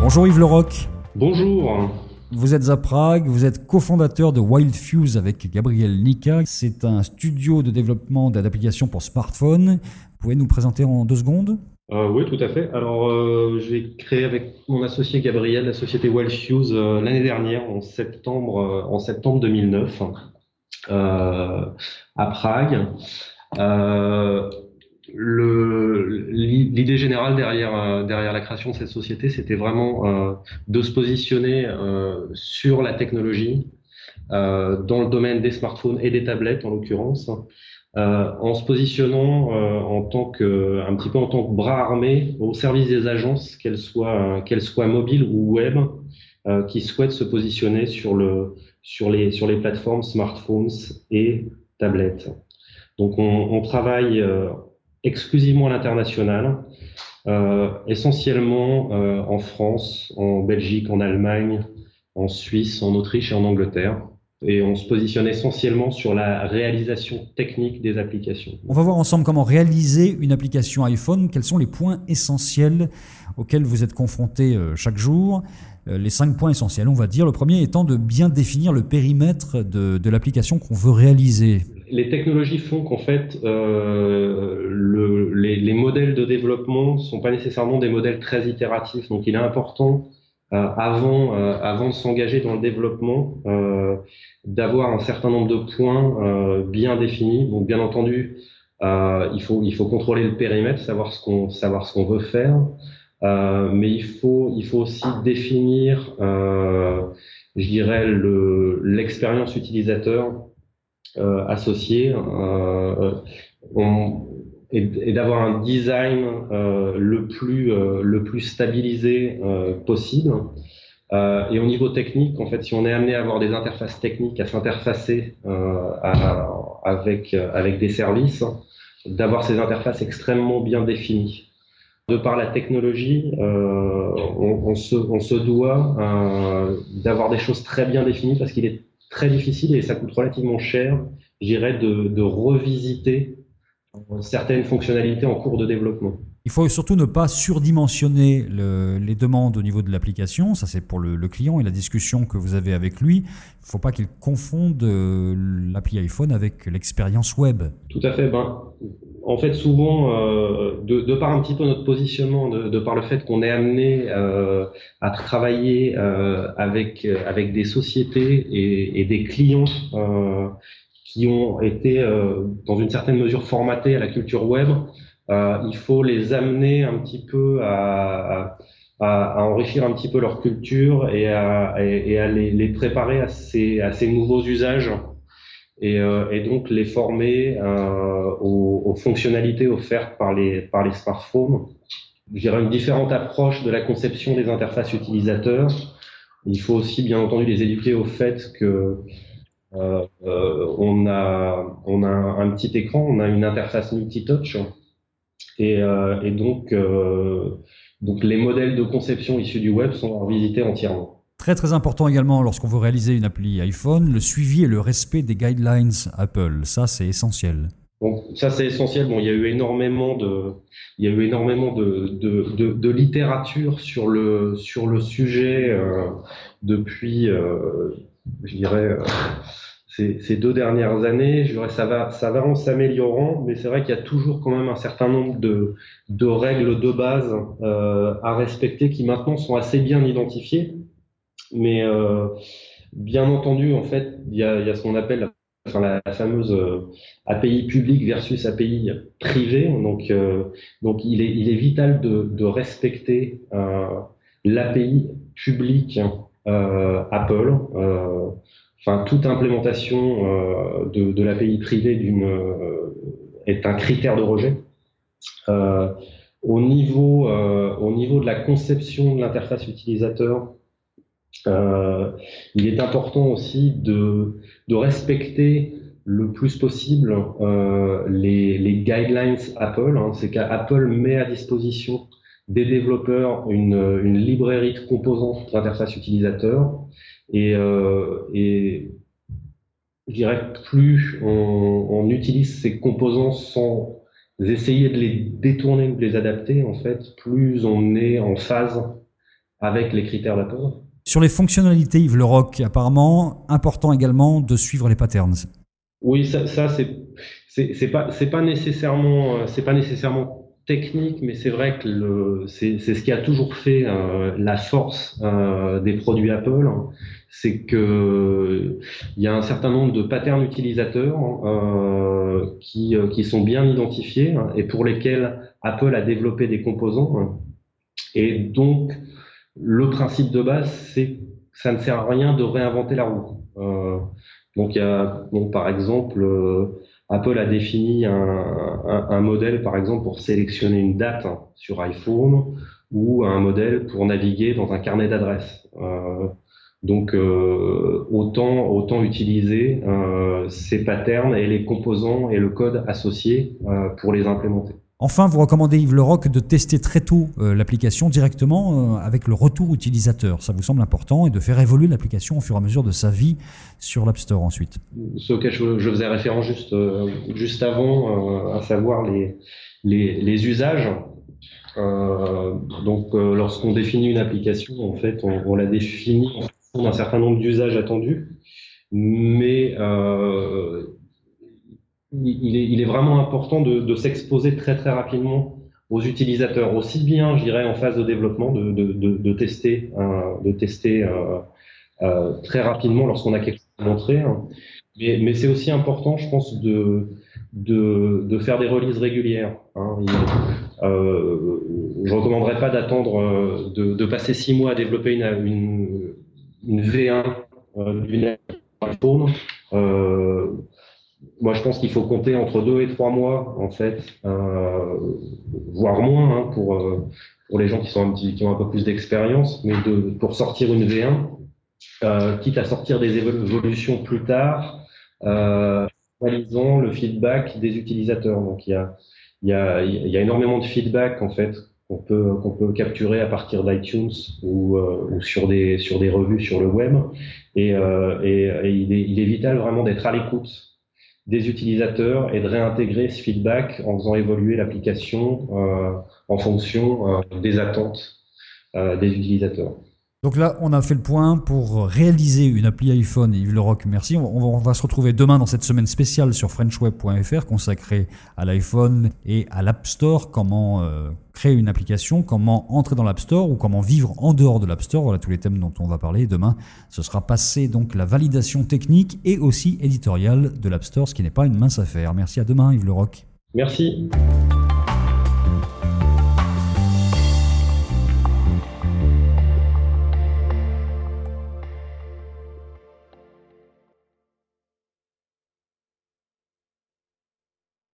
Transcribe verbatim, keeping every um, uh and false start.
Bonjour Yves Leroc. Bonjour. Vous êtes à Prague, vous êtes cofondateur de WildFuse avec Gabriel Nica. C'est un studio de développement d'applications pour smartphones. Vous pouvez nous présenter en deux secondes ? Euh, oui, tout à fait. Alors, euh, j'ai créé avec mon associé Gabriel la société WildFuse euh, l'année dernière, en septembre, euh, en septembre deux mille neuf, euh, à Prague. Euh, le, l'idée générale derrière, euh, derrière la création de cette société, c'était vraiment euh, de se positionner euh, sur la technologie, euh, dans le domaine des smartphones et des tablettes en l'occurrence, euh, en se positionnant euh, en tant que, un petit peu en tant que bras armé au service des agences, qu'elles soient, qu'elles soient mobiles ou web, euh, qui souhaitent se positionner sur le, sur les, sur les plateformes smartphones et tablettes. Donc, on, on travaille euh, exclusivement à l'international, euh, essentiellement euh, en France, en Belgique, en Allemagne, en Suisse, en Autriche et en Angleterre. Et on se positionne essentiellement sur la réalisation technique des applications. On va voir ensemble comment réaliser une application iPhone. Quels sont les points essentiels auxquels vous êtes confrontés chaque jour ? Les cinq points essentiels, on va dire. Le premier étant de bien définir le périmètre de, de l'application qu'on veut réaliser. Les technologies font qu'en fait, euh, le, les, les modèles de développement ne sont pas nécessairement des modèles très itératifs. Donc, il est important, euh, avant, euh, avant de s'engager dans le développement, euh, d'avoir un certain nombre de points euh, bien définis. Donc, bien entendu, euh, il faut, il faut contrôler le périmètre, savoir ce qu'on, savoir ce qu'on veut faire. Euh, mais il faut, il faut aussi définir, euh, je dirais, le, l'expérience utilisateur euh, associée, euh, on, et, et d'avoir un design euh, le plus, euh, le plus stabilisé euh, possible. Euh, et au niveau technique, en fait, si on est amené à avoir des interfaces techniques, à s'interfacer euh, à, avec, avec des services, d'avoir ces interfaces extrêmement bien définies. De par la technologie, euh, on, on, se, on se doit euh, d'avoir des choses très bien définies parce qu'il est très difficile et ça coûte relativement cher, je dirais, de, de revisiter certaines fonctionnalités en cours de développement. Il faut surtout ne pas surdimensionner le, les demandes au niveau de l'application. Ça, c'est pour le, le client et la discussion que vous avez avec lui. Il ne faut pas qu'il confonde l'appli iPhone avec l'expérience web. Tout à fait. Ben, en fait, souvent, euh, de, de par un petit peu notre positionnement, de, de par le fait qu'on est amené euh, à travailler euh, avec, avec des sociétés et, et des clients euh, qui ont été, euh, dans une certaine mesure, formatés à la culture web, Euh, il faut les amener un petit peu à, à, à enrichir un petit peu leur culture et à, et, et à les, les préparer à ces, à ces nouveaux usages et, euh, et donc les former euh, aux, aux fonctionnalités offertes par les, par les smartphones. Je dirais une différente approche de la conception des interfaces utilisateurs. Il faut aussi bien entendu les éduquer au fait que euh, euh, on a, on a un, un petit écran, on a une interface multitouch. Et, euh, et donc, euh, donc, les modèles de conception issus du web sont à revisiter entièrement. Très très important également lorsqu'on veut réaliser une appli iPhone, le suivi et le respect des guidelines Apple. Ça, c'est essentiel. Bon, ça c'est essentiel. Bon, il y a eu énormément de, il y a eu énormément de, de, de, de littérature sur le sur le sujet euh, depuis, euh, je dirais. Euh, Ces, ces deux dernières années, je dirais, ça va, ça va en s'améliorant, mais c'est vrai qu'il y a toujours quand même un certain nombre de, de règles de base euh, à respecter qui maintenant sont assez bien identifiées. Mais euh, bien entendu, en fait, il y a, il y a ce qu'on appelle enfin, la, la fameuse euh, A P I publique versus A P I privée. Donc, euh, donc il est, il est vital de, de respecter euh, l'A P I publique euh, Apple. Euh, Enfin, toute implémentation euh, de, de l'A P I privée d'une, euh, est un critère de rejet. Euh, au niveau, euh, au niveau de la conception de l'interface utilisateur, euh, il est important aussi de, de respecter le plus possible euh, les, les guidelines Apple. Hein. C'est qu'Apple met à disposition des développeurs une, une librairie de composants d'interface utilisateur. Et, euh, et je dirais que plus on, on utilise ces composants sans essayer de les détourner ou de les adapter, en fait, plus on est en phase avec les critères d'Apple. Sur les fonctionnalités, Yves Leroc, apparemment, important également de suivre les patterns. Oui, ça, ça c'est c'est c'est pas c'est pas nécessairement c'est pas nécessairement technique, mais c'est vrai que le c'est c'est ce qui a toujours fait euh, la force euh, des produits Apple, hein. C'est que il y a un certain nombre de patterns utilisateurs euh, qui euh, qui sont bien identifiés, hein, et pour lesquels Apple a développé des composants, hein. Et donc le principe de base, c'est que ça ne sert à rien de réinventer la roue. Euh, donc, il y a, donc, par exemple, euh, Apple a défini un, un, un modèle, par exemple, pour sélectionner une date, hein, sur iPhone, ou un modèle pour naviguer dans un carnet d'adresses. Euh, donc, euh, autant, autant utiliser euh, ces patterns et les composants et le code associé euh, pour les implémenter. Enfin, vous recommandez, Yves Leroc, de tester très tôt euh, l'application directement euh, avec le retour utilisateur. Ça vous semble important, et de faire évoluer l'application au fur et à mesure de sa vie sur l'App Store ensuite. Ce auquel je, je faisais référence juste, euh, juste avant, euh, à savoir les, les, les usages. Euh, donc, euh, lorsqu'on définit une application, en fait, on, on la définit en fonction d'un certain nombre d'usages attendus, mais euh, il est, il est vraiment important de, de s'exposer très très rapidement aux utilisateurs, aussi bien, je dirais, en phase de développement, de, de, de, de tester, euh, de tester euh, euh, très rapidement lorsqu'on a quelque chose à montrer. Hein. Mais, mais c'est aussi important, je pense, de, de, de faire des releases régulières. Hein. Il, euh, je recommanderais pas d'attendre, de, de passer six mois à développer une, une, une V un euh, d'une iPhone. Euh, Moi, je pense qu'il faut compter entre deux et trois mois, en fait, euh, voire moins, hein, pour euh, pour les gens qui sont un petit, qui ont un peu plus d'expérience, mais de pour sortir une V un, euh, quitte à sortir des évolutions plus tard, euh, analysant le feedback des utilisateurs. Donc, il y a il y a il y a énormément de feedback, en fait, qu'on peut qu'on peut capturer à partir d'iTunes ou, euh, ou sur des sur des revues sur le web, et euh, et, et il est il est vital vraiment d'être à l'écoute des utilisateurs et de réintégrer ce feedback en faisant évoluer l'application euh, en fonction euh, des attentes euh, des utilisateurs. Donc là, on a fait le point pour réaliser une appli iPhone. Yves Leroc, merci. On va, on va se retrouver demain dans cette semaine spéciale sur french web point f r consacrée à l'iPhone et à l'App Store. Comment euh, créer une application, comment entrer dans l'App Store ou comment vivre en dehors de l'App Store. Voilà tous les thèmes dont on va parler. Demain, ce sera passé donc la validation technique et aussi éditoriale de l'App Store, ce qui n'est pas une mince affaire. Merci, à demain, Yves Leroc. Merci.